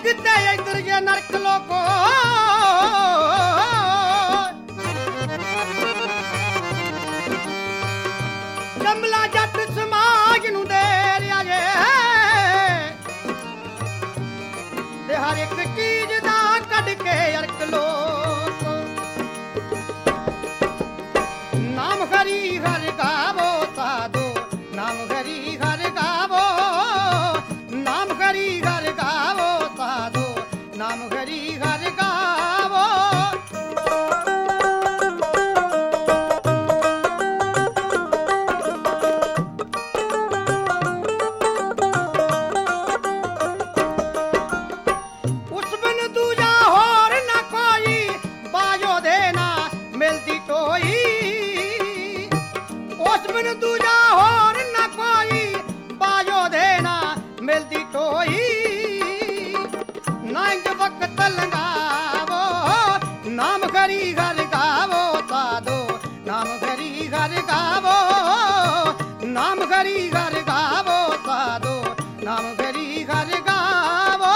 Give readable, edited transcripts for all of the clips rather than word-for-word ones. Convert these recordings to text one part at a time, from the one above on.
किते इधर ये नरक लोको जमला जट समाज नूं दे रिया जे ते हर एक चीज दा कढ के अरक लोक नाम हरि हर गावो साधो नाम हरि हर गावो नाम हरि हर गावो साधो नाम हरि हर गावो उस बिन दूजा होर न कोई बाजो देना मिलती टोई उस बिन दूजा होर न कोई बाजो देना मिलती टोई नांग वक्त लगावो नाम हरि हर गावो साधो नाम हरि हर गावो नाम हरि हर गावो साधो नाम हरि हर गावो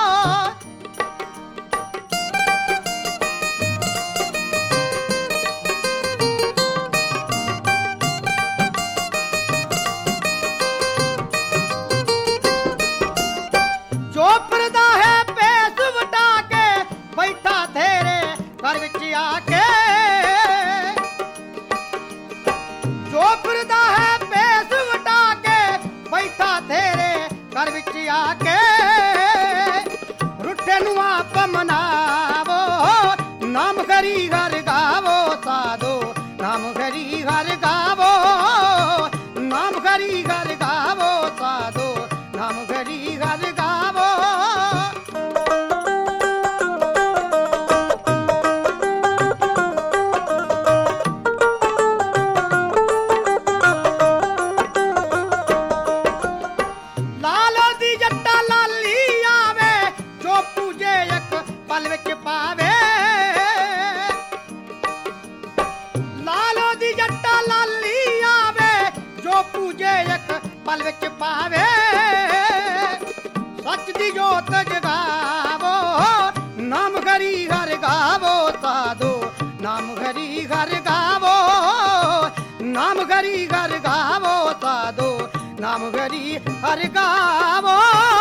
जो पर्दा है पेस वटा के बैठा तेरे घर विच आके जो पर्दा है पेस वटा के बैठा तेरे घर विच आके रुठे नूं आप मनावो नाम हरि हर गावो साधो नाम हरि हर गावो नाम हरि हर गावो साधो नाम हरि हर गावो लालो दी जट्टा लाली आवे जो पूजे एक पल विच पावे लालो दी जट्टा लाली आवे जो पूजे एक पल विच पावे सच दी जोत जगावो नाम हरि हर गावो साधो नाम हरि हर गावो नाम हरि हर गावो साधो नाम हरि हर गावो